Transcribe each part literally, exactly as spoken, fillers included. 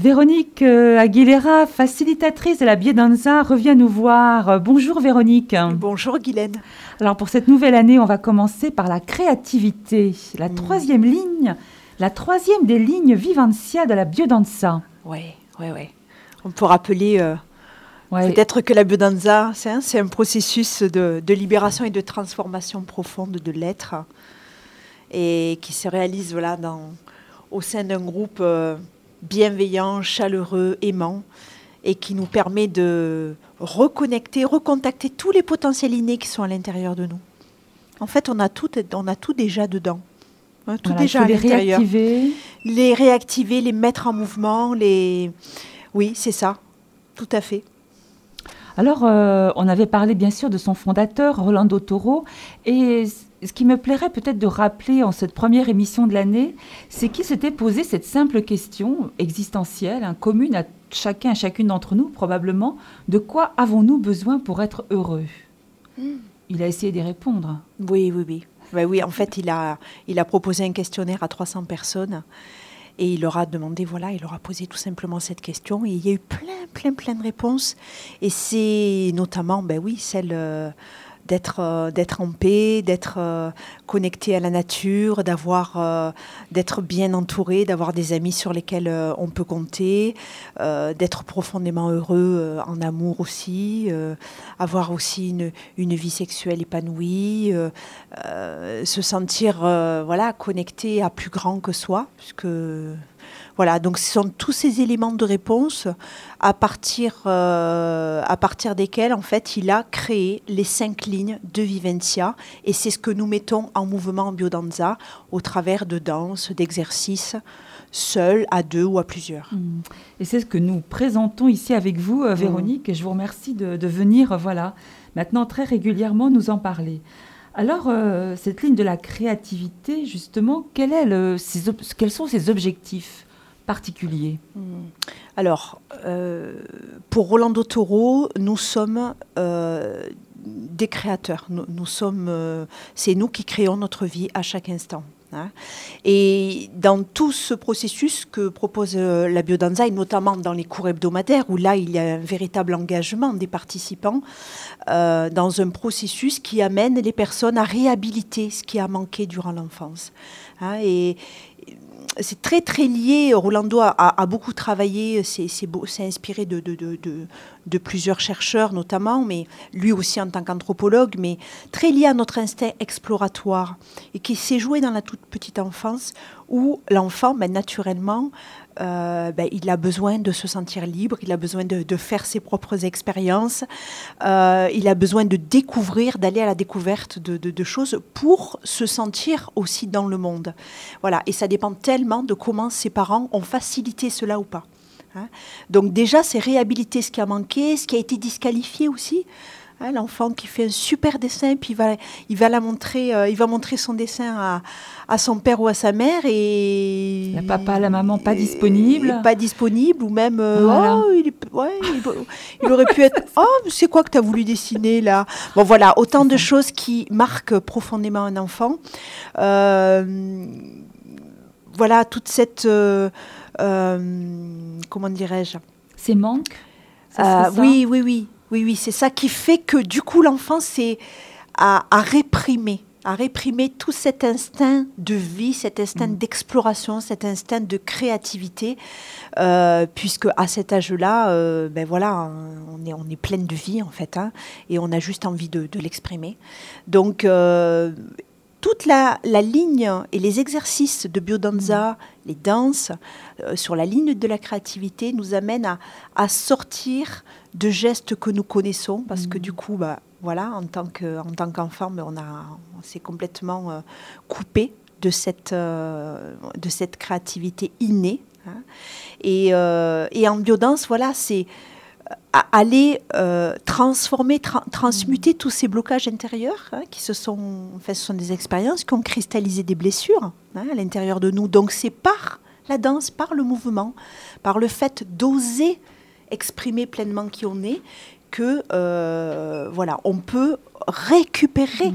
Véronique euh, Aguilera, facilitatrice de la biodanza, revient nous voir. Euh, bonjour Véronique. Bonjour Guylaine. Alors pour cette nouvelle année, on va commencer par la créativité. La mmh. troisième ligne, la troisième des lignes vivencia de la biodanza. Oui, oui, oui. On peut rappeler euh, ouais. peut-être que la biodanza, c'est un, c'est un processus de, de libération et de transformation profonde de l'être et qui se réalise voilà, dans, au sein d'un groupe euh, bienveillant, chaleureux, aimant et qui nous permet de reconnecter, recontacter tous les potentiels innés qui sont à l'intérieur de nous. En fait, on a tout, on a tout déjà dedans. On a tout voilà, déjà à les l'intérieur. Réactiver. Les réactiver, les mettre en mouvement, les... Oui, c'est ça, tout à fait. Alors, euh, on avait parlé bien sûr de son fondateur, Rolando Toro, et ce qui me plairait peut-être de rappeler en cette première émission de l'année, c'est qu'il s'était posé cette simple question existentielle, hein, commune à chacun et chacune d'entre nous probablement, de quoi avons-nous besoin pour être heureux ? mmh. Il a essayé d'y répondre. Oui, oui, oui. Ben oui, en fait, il a, il a proposé un questionnaire à trois cents personnes. Et il leur a demandé, voilà, il leur a posé tout simplement cette question. Et il y a eu plein, plein, plein de réponses. Et c'est notamment, ben oui, celle euh, d'être, euh, d'être en paix, d'être euh, connecté à la nature, d'avoir, euh, d'être bien entouré, d'avoir des amis sur lesquels euh, on peut compter, euh, d'être profondément heureux euh, en amour aussi, euh, avoir aussi une, une vie sexuelle épanouie, euh, euh, se sentir euh, voilà, connecté à plus grand que soi, puisque... Voilà, donc ce sont tous ces éléments de réponse à partir, euh, à partir desquels, en fait, il a créé les cinq lignes de Vivencia. Et c'est ce que nous mettons en mouvement en biodanza au travers de danses, d'exercices, seuls, à deux ou à plusieurs. Mmh. Et c'est ce que nous présentons ici avec vous, euh, Véronique. Mmh. Et je vous remercie de, de venir, voilà, maintenant très régulièrement nous en parler. Alors, euh, cette ligne de la créativité, justement, quel est le, ses, quels sont ses objectifs particulier ? Alors, euh, pour Rolando Toro, nous sommes euh, des créateurs. Nous, nous sommes, euh, c'est nous qui créons notre vie à chaque instant. Hein. Et dans tout ce processus que propose euh, la biodanza, et notamment dans les cours hebdomadaires, où là, il y a un véritable engagement des participants, euh, dans un processus qui amène les personnes à réhabiliter ce qui a manqué durant l'enfance. Hein, et c'est très, très lié. Rolando a, a, a beaucoup travaillé, c'est, c'est, beau, c'est inspiré de, de, de, de, de plusieurs chercheurs notamment, mais lui aussi en tant qu'anthropologue, mais très lié à notre instinct exploratoire et qui s'est joué dans la toute petite enfance où l'enfant, ben, naturellement, euh, ben, il a besoin de se sentir libre, il a besoin de, de faire ses propres expériences, euh, il a besoin de découvrir, d'aller à la découverte de, de, de choses pour se sentir aussi dans le monde. Voilà, et ça dépend tellement de comment ses parents ont facilité cela ou pas. Hein. Donc déjà, c'est réhabiliter ce qui a manqué, ce qui a été disqualifié aussi. Hein, l'enfant qui fait un super dessin, puis il va, il va, la montrer, euh, il va montrer son dessin à, à son père ou à sa mère et... La papa, la maman, pas disponible. Pas disponible, ou même... Euh, voilà. oh, il, est, ouais, il, il aurait pu être... Oh, c'est quoi que tu as voulu dessiner, là ? Bon, voilà, autant de choses qui marquent profondément un enfant. Euh, voilà, toute cette... Euh, euh, comment dirais-je ? Ces manques euh, Oui, oui, oui. Oui, oui, c'est ça qui fait que du coup l'enfant c'est à, à réprimer, à réprimer tout cet instinct de vie, cet instinct mmh. d'exploration, cet instinct de créativité, euh, puisque à cet âge-là, euh, ben voilà, on est on est pleine de vie en fait, hein, et on a juste envie de, de l'exprimer. Donc euh, toute la, la ligne et les exercices de biodanza, mmh. les danses euh, sur la ligne de la créativité nous amènent à, à sortir de gestes que nous connaissons, parce mmh. que du coup, bah, voilà, en tant que, en tant qu'enfant, mais on, a, on s'est complètement euh, coupé de cette, euh, de cette créativité innée. Hein. Et, euh, et en biodanse, voilà, c'est aller euh, transformer, tra- transmuter mmh. tous ces blocages intérieurs, hein, qui se sont, enfin, ce sont des expériences qui ont cristallisé des blessures, hein, à l'intérieur de nous. Donc c'est par la danse, par le mouvement, par le fait d'oser exprimer pleinement qui on est, que euh, voilà, on peut récupérer mmh.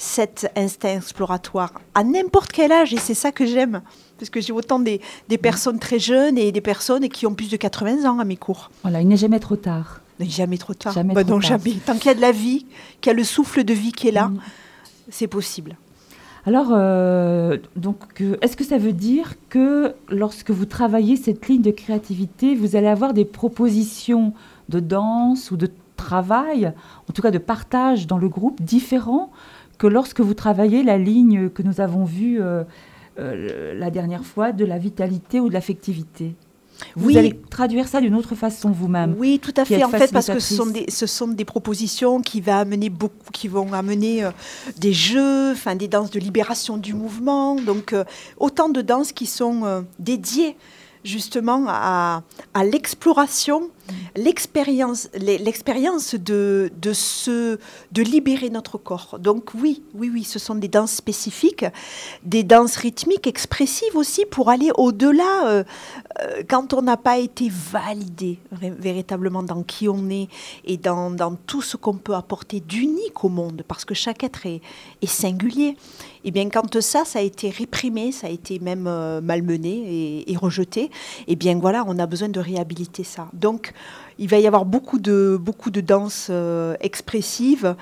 cet instinct exploratoire à n'importe quel âge, et c'est ça que j'aime, parce que j'ai autant des, des personnes très jeunes et des personnes qui ont plus de quatre-vingts ans à mes cours. Voilà, il n'est jamais trop tard. Il n'est jamais trop tard. Jamais bah trop non, tard. jamais. Tant qu'il y a de la vie, qu'il y a le souffle de vie qui est là, mmh. c'est possible. Alors, euh, donc, euh, est-ce que ça veut dire que lorsque vous travaillez cette ligne de créativité, vous allez avoir des propositions de danse ou de travail, en tout cas de partage dans le groupe, différents que lorsque vous travaillez la ligne que nous avons vue euh, euh, la dernière fois de la vitalité ou de l'affectivité? Vous oui. allez traduire ça d'une autre façon vous-même. Oui, tout à fait. En fait, parce que ce sont des, ce sont des propositions qui, va amener beaucoup, qui vont amener euh, des jeux, enfin, des danses de libération du mouvement. Donc, euh, autant de danses qui sont euh, dédiées justement à, à l'exploration, l'expérience, l'expérience de, de, se, de libérer notre corps. Donc oui, oui, oui, ce sont des danses spécifiques, des danses rythmiques, expressives aussi, pour aller au-delà, euh, euh, quand on n'a pas été validé véritablement dans qui on est et dans, dans tout ce qu'on peut apporter d'unique au monde, parce que chaque être est, est singulier. Et bien quand ça, ça a été réprimé, ça a été même euh, malmené et, et rejeté, et bien voilà, on a besoin de réhabiliter ça. Donc, il va y avoir beaucoup de, beaucoup de danses euh, expressives,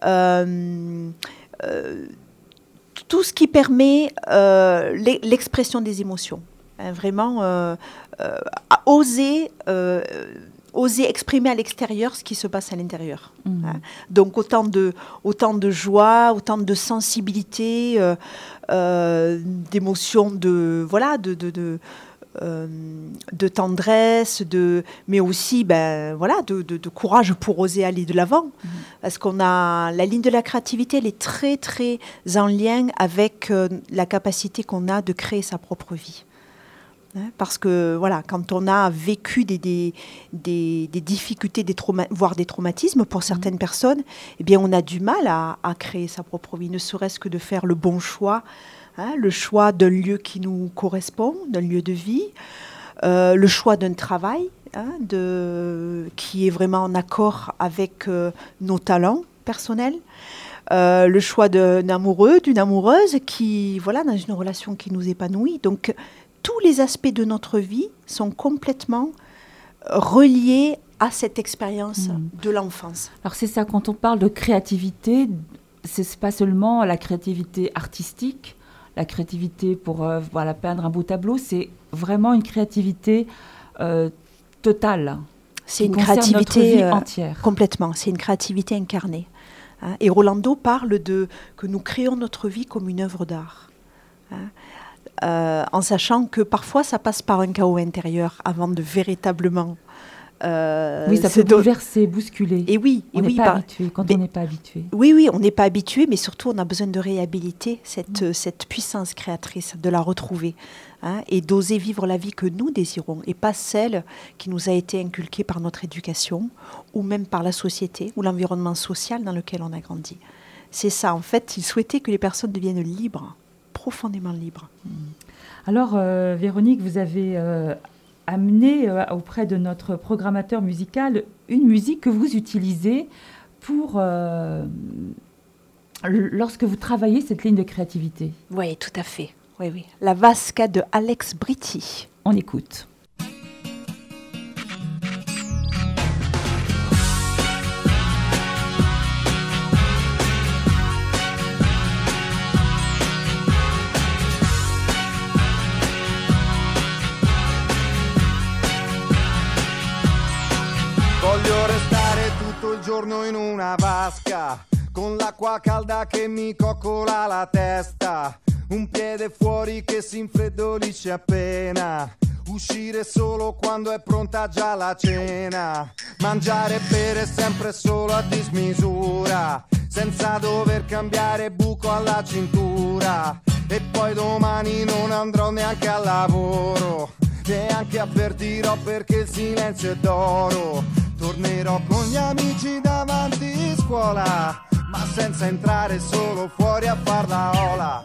euh, euh, tout ce qui permet euh, l'expression des émotions. Hein, vraiment, euh, euh, à oser... Euh, oser exprimer à l'extérieur ce qui se passe à l'intérieur. Mmh. Hein. Donc autant de, autant de joie, autant de sensibilité, euh, euh, d'émotions, de, voilà, de, de, de, euh, de tendresse, de, mais aussi ben, voilà, de, de, de courage pour oser aller de l'avant. Mmh. Parce qu'on a la ligne de la créativité, elle est très très en lien avec euh, la capacité qu'on a de créer sa propre vie. Parce que voilà, quand on a vécu des, des, des, des difficultés, des trauma- voire des traumatismes pour certaines mmh. personnes, eh bien on a du mal à, à créer sa propre vie, ne serait-ce que de faire le bon choix, hein, le choix d'un lieu qui nous correspond, d'un lieu de vie, euh, le choix d'un travail hein, de, qui est vraiment en accord avec euh, nos talents personnels. Euh, le choix d'un amoureux, d'une amoureuse qui, voilà, dans une relation qui nous épanouit. Donc, tous les aspects de notre vie sont complètement reliés à cette expérience mmh. de l'enfance. Alors c'est ça, quand on parle de créativité, c'est pas seulement la créativité artistique, la créativité pour euh, voilà, peindre un beau tableau, c'est vraiment une créativité euh, totale. C'est une créativité notre vie euh, entière. Complètement, c'est une créativité incarnée. Hein. Et Rolando parle de que nous créons notre vie comme une œuvre d'art. Hein. Euh, en sachant que parfois ça passe par un chaos intérieur avant de véritablement... Euh, oui, ça peut bouleverser, bousculer. Et oui, on n'est oui, pas par... habitué quand mais, on n'est pas habitué. Oui, oui, on n'est pas habitué, mais surtout on a besoin de réhabiliter cette, mmh. cette puissance créatrice, de la retrouver hein, et d'oser vivre la vie que nous désirons et pas celle qui nous a été inculquée par notre éducation ou même par la société ou l'environnement social dans lequel on a grandi. C'est ça, en fait, il souhaitait que les personnes deviennent libres. Profondément libre. Alors, euh, Véronique, vous avez euh, amené euh, auprès de notre programmateur musical une musique que vous utilisez pour euh, lorsque vous travaillez cette ligne de créativité. Oui, tout à fait. Oui, oui. La Vasca de Alex Britti. On écoute. Voglio restare tutto il giorno in una vasca, con l'acqua calda che mi coccola la testa, un piede fuori che si infreddolisce appena, uscire solo quando è pronta già la cena, mangiare e bere sempre solo a dismisura, senza dover cambiare buco alla cintura, e poi domani non andrò neanche al lavoro, neanche avvertirò perché il silenzio è d'oro. Tornerò con gli amici davanti scuola, ma senza entrare, solo fuori a far la ola.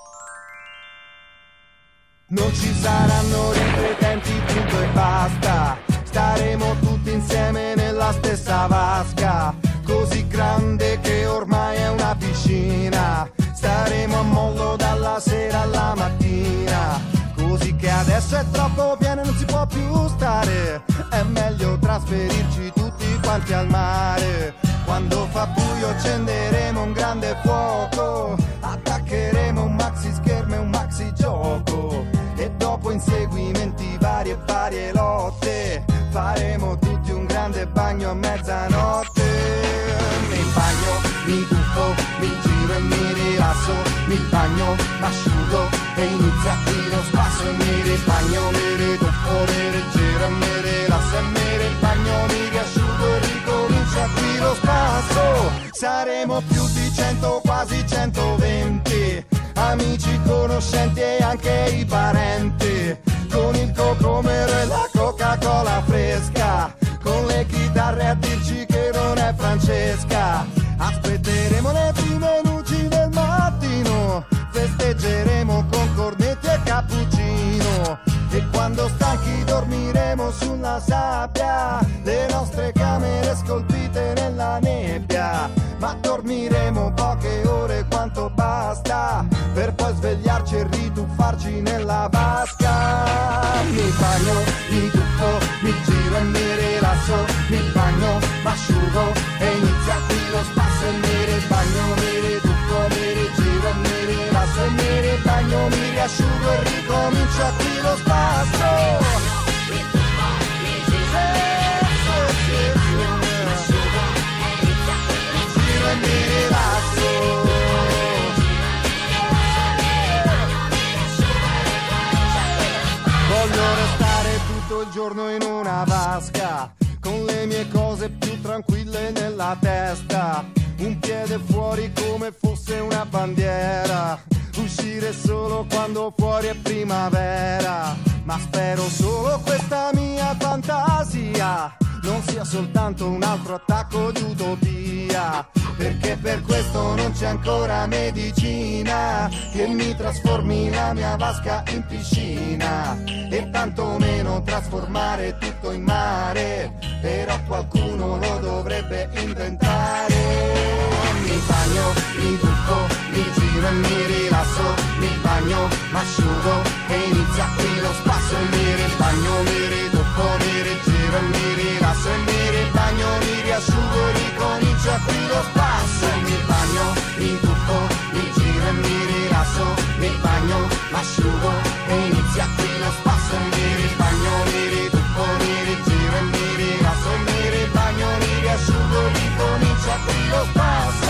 Non ci saranno ripetenti, punto e basta. Staremo tutti insieme nella stessa vasca, così grande che ormai è una piscina. cucina, staremo a mollo dalla sera alla mattina, così che adesso è troppo pieno e non si può più stare, è meglio trasferirci tutti quanti al mare. Quando fa buio accenderemo un grande fuoco, attaccheremo un maxi schermo e un maxi gioco, e dopo inseguimenti vari e varie lotte faremo tutti un grande bagno a mezzanotte. Mi bagno, mi tuffo, mi giro e mi rilasso, mi bagno, m'asciugo e inizia qui lo spasso. E mi ribagno, mi rituffo, mi rigiro e mi rilasso, e mi ribagno, mi riasciugo e ricomincia qui lo spasso. Saremo più di cento, quasi centoventi, amici, conoscenti e anche i parenti, con il cocomero e la Coca-Cola fresca, con le chitarre a dirci che non è Francesca. Aspetteremo le prime luci del mattino, festeggeremo con cornetti e cappuccino, e quando stanchi dormiremo sulla sabbia, le nostre camere scolpite nella nebbia, ma dormiremo poche ore quanto basta, per poi svegliarci e rituffarci nella vasca. Mi bagno, mi tuffo, mi giro e mi rilasso, mi bagno, m'asciugo e inizia qui lo spasso. E mi ribagno, mi rituffo, mi rigiro e mi rilasso, e mi ribagno, mi riasciugo e ricomincia qui lo spasso. Mi tuffo, mi giro e mi asciugo e inizia qui lo spasso. Giro e mi rilasso. Voglio restare tutto il giorno in una vasca, con le mie cose più tranquille nella testa, un piede fuori come fosse una bandiera, uscire solo quando fuori è primavera, ma spero solo questa mia fantasia non sia soltanto un altro attacco di utopia, perché per questo non c'è ancora medicina che mi trasformi la mia vasca in piscina, e tantomeno trasformare tutto in mare, però qualcuno lo dovrebbe inventare. Mi bagno, mi tuffo, mi giro e mi rilasso, mi bagno, m'asciugo e inizia qui lo spasso. E mi ribagno, mi rituffo, mi rigiro e mi rilasso, e mi ribagno, mi riasciugo e ricomincia qui lo spasso. E mi bagno, mi tuffo, mi giro e mi rilasso, mi bagno, m'asciugo e inizia qui lo spasso. E mi ribagno, mi rituffo, mi rigiro e mi rilasso, e mi ribagno, mi riasciugo e ricomincia qui lo spasso.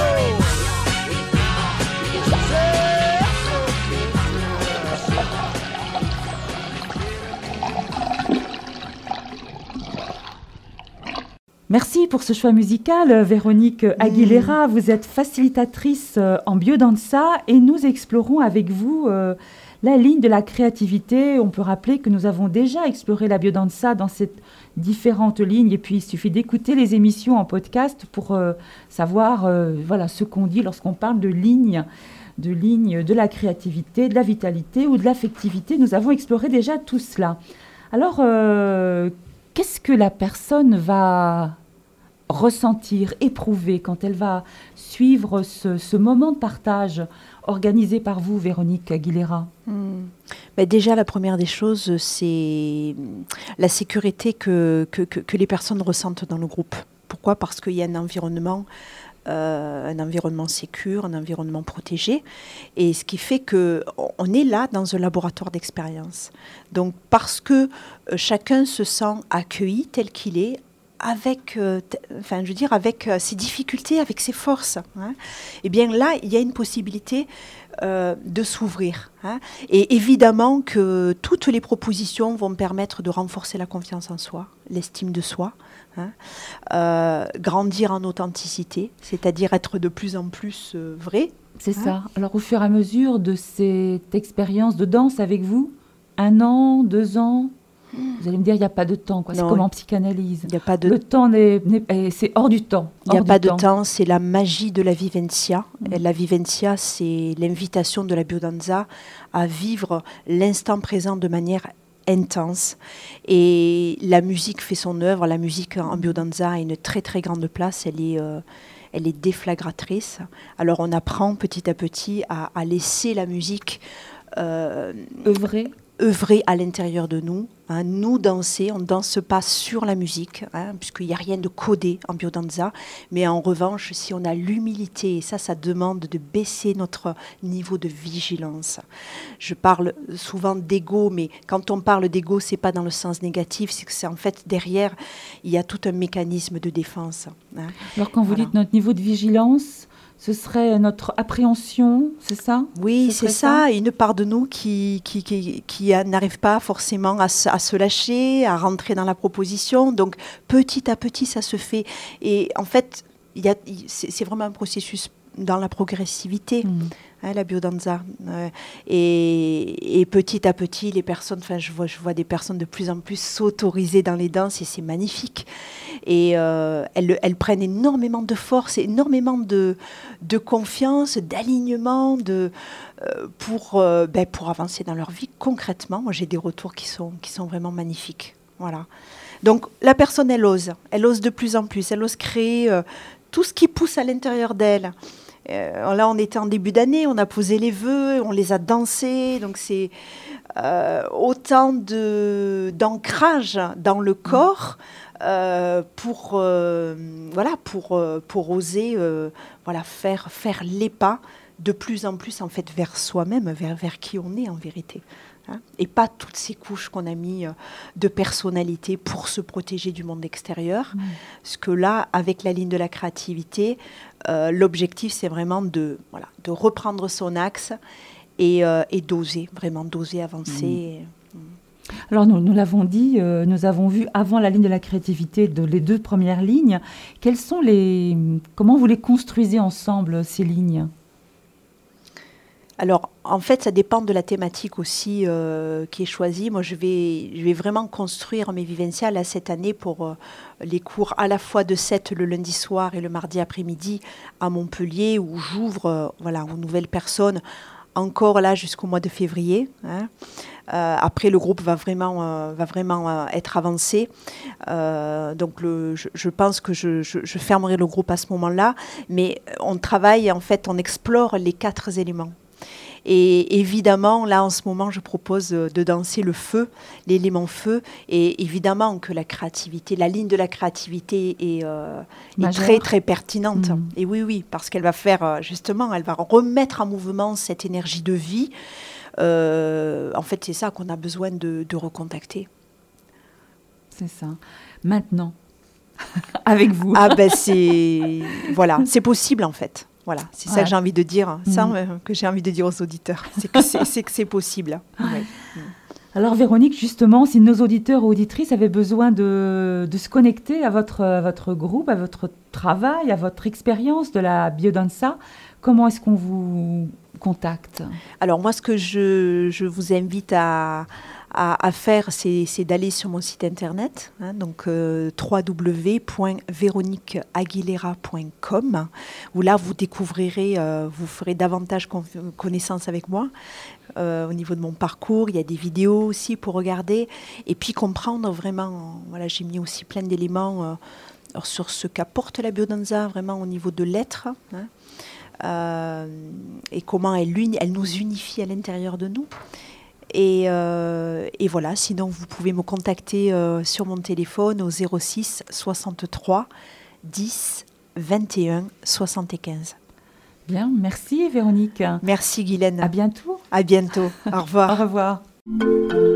Merci pour ce choix musical, Véronique Aguilera. Vous êtes facilitatrice en biodanza et nous explorons avec vous euh, la ligne de la créativité. On peut rappeler que nous avons déjà exploré la biodanza dans ces différentes lignes, et puis il suffit d'écouter les émissions en podcast pour euh, savoir euh, voilà, ce qu'on dit lorsqu'on parle de lignes, de lignes de la créativité, de la vitalité ou de l'affectivité. Nous avons exploré déjà tout cela. Alors, euh, qu'est-ce que la personne va ressentir, éprouver quand elle va suivre ce, ce moment de partage organisé par vous, Véronique Aguilera? Mmh. Ben déjà, la première des choses, c'est la sécurité que, que, que, que les personnes ressentent dans le groupe. Pourquoi ? Parce qu'il y a un environnement, euh, un environnement sécure, un environnement protégé, et ce qui fait qu'on est là dans un laboratoire d'expérience. Donc, parce que euh, chacun se sent accueilli tel qu'il est, avec, euh, t- enfin, je veux dire, avec euh, ses difficultés, avec ses forces, hein, et bien là, il y a une possibilité euh, de s'ouvrir. Hein, et évidemment que toutes les propositions vont permettre de renforcer la confiance en soi, l'estime de soi, hein, euh, grandir en authenticité, c'est-à-dire être de plus en plus euh, vrai. C'est hein. ça. Alors, au fur et à mesure de cette expérience de danse avec vous, un an, deux ans, vous allez me dire, il n'y a pas de temps, quoi. C'est comme en psychanalyse. Y a pas de... Le temps, n'est, n'est, c'est hors du temps. Il n'y a pas temps. de temps, c'est la magie de la vivencia. Mmh. La vivencia, c'est l'invitation de la biodanza à vivre l'instant présent de manière intense. Et la musique fait son œuvre. La musique en biodanza a une très très grande place. Elle est, euh, elle est déflagratrice. Alors on apprend petit à petit à, à laisser la musique euh, œuvrer. œuvrer à l'intérieur de nous, hein, nous danser, on ne danse pas sur la musique, hein, puisqu'il n'y a rien de codé en biodanza, mais en revanche, si on a l'humilité, et ça, ça demande de baisser notre niveau de vigilance. Je parle souvent d'ego, mais quand on parle d'ego, c'est pas dans le sens négatif, c'est que c'est en fait derrière, il y a tout un mécanisme de défense. Hein. Alors quand vous Voilà. dites notre niveau de vigilance, ce serait notre appréhension, c'est ça? Oui, Ce c'est serait ça, une part de nous qui, qui, qui, qui a- n'arrive pas forcément à se, à se lâcher, à rentrer dans la proposition. Donc, petit à petit, ça se fait. Et en fait, il y a, il- c'est, c'est vraiment un processus dans la progressivité, Mm. hein, la biodanza. Euh, et, et petit à petit, les personnes, enfin, je vois, je vois des personnes de plus en plus s'autoriser dans les danses et c'est magnifique. Et euh, elles, elles prennent énormément de force, énormément de, de confiance, d'alignement, de, euh, pour, euh, ben, pour avancer dans leur vie concrètement. Moi, j'ai des retours qui sont, qui sont vraiment magnifiques. Voilà. Donc, la personne, elle ose. Elle ose de plus en plus. Elle ose créer euh, tout ce qui pousse à l'intérieur d'elle. Euh, là, on était en début d'année, on a posé les vœux, on les a dansés. Donc, c'est euh, autant de, d'ancrage dans le corps euh, pour, euh, voilà, pour, euh, pour oser euh, voilà, faire, faire les pas de plus en plus en fait, vers soi-même, vers, vers qui on est en vérité. Hein, et pas toutes ces couches qu'on a mis euh, de personnalité pour se protéger du monde extérieur. Mmh. Parce que là, avec la ligne de la créativité, euh, l'objectif, c'est vraiment de, voilà, de reprendre son axe et, euh, et d'oser, vraiment d'oser avancer. Mmh. Alors, nous, nous l'avons dit, euh, nous avons vu avant la ligne de la créativité de les deux premières lignes. Quelles sont les, comment vous les construisez ensemble, ces lignes ? Alors, en fait, ça dépend de la thématique aussi euh, qui est choisie. Moi, je vais, je vais vraiment construire mes vivenciales là, cette année pour euh, les cours à la fois de sept le lundi soir et le mardi après-midi à Montpellier, où j'ouvre euh, voilà, aux nouvelles personnes, encore là jusqu'au mois de février. Hein. Euh, après, le groupe va vraiment, euh, va vraiment euh, être avancé. Euh, donc, le, je, je pense que je, je, je fermerai le groupe à ce moment-là. Mais on travaille, en fait, on explore les quatre éléments. Et évidemment, là, en ce moment, je propose de danser le feu, l'élément feu. Et évidemment que la créativité, la ligne de la créativité est, euh, est très, très pertinente. Mmh. Et oui, oui, parce qu'elle va faire, justement, elle va remettre en mouvement cette énergie de vie. Euh, en fait, c'est ça qu'on a besoin de, de recontacter. C'est ça. Maintenant, avec vous. Ah ben, c'est... Voilà, c'est possible, en fait. Voilà, c'est ouais. ça que j'ai envie de dire, ça mmh. euh, que j'ai envie de dire aux auditeurs, c'est que c'est, c'est, que c'est possible. Ouais. Mmh. Alors Véronique, justement, si nos auditeurs ou auditrices avaient besoin de, de se connecter à votre, à votre groupe, à votre travail, à votre expérience de la biodanza, comment est-ce qu'on vous contacte ? Alors moi, ce que je, je vous invite à... À, à faire, c'est, c'est d'aller sur mon site internet, hein, donc euh, w w w point véronique aguilera point com, où là vous découvrirez, euh, vous ferez davantage con- connaissance avec moi euh, au niveau de mon parcours. Il y a des vidéos aussi pour regarder et puis comprendre vraiment. Euh, voilà, j'ai mis aussi plein d'éléments euh, alors sur ce qu'apporte la biodanza vraiment au niveau de l'être. Hein, euh, et comment elle, uni- elle nous unifie à l'intérieur de nous. Et, euh, et voilà, sinon vous pouvez me contacter euh, sur mon téléphone au zéro six soixante-trois dix vingt et un soixante-quinze. Bien, merci Véronique. Merci Guylaine. À bientôt. À bientôt. Au revoir. Au revoir.